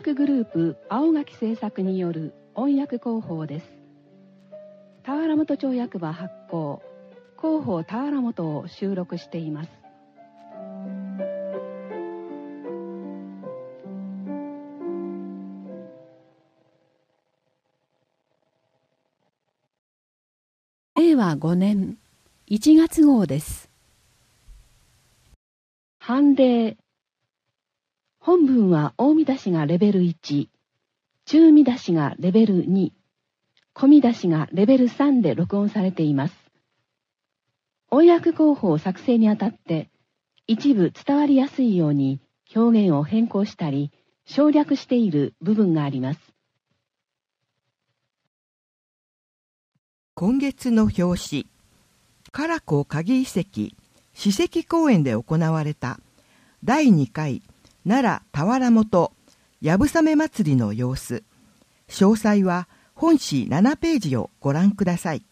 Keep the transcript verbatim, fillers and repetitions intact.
訳グループ青垣製作による音訳広報です。田原本町役場発行広報田原本を収録しています。れいわごねんいちがつ号です。判例。本文は大見出しがレベルいち、中見出しがレベルに、小見出しがレベルさんで録音されています。音訳広報作成にあたって一部伝わりやすいように表現を変更したり省略している部分があります。 今月の表紙、唐子鍵遺跡史跡公園で行われただいにかい奈良田原本やぶさめ祭りの様子。詳細は本誌ななページをご覧ください。